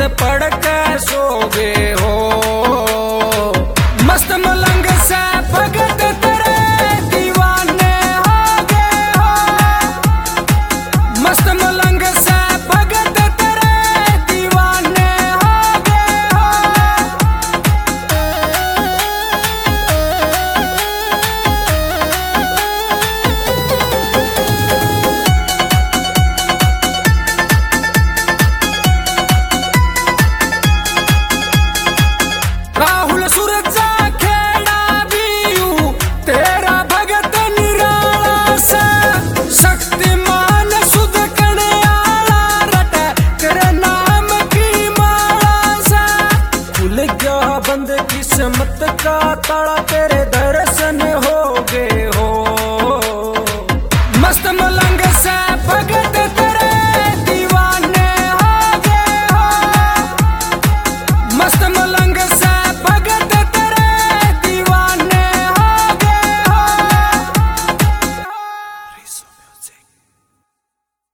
पड़ के सो गए हो। मस्त मलंग से भगत तेरे दीवाने हो गए हो। मस्त मलंग से भगत तेरे दीवाने हो गए हो। राहुल सूरजा खेड़ा भी यूं तेरा भगत निराला सा। शक्तिमान सुध कने आला रटे तेरे नाम की माला सा। खुल गया बंद किस्मत का ताला तेरे दर्शन हो गए हो। मस्त मलंग से भगत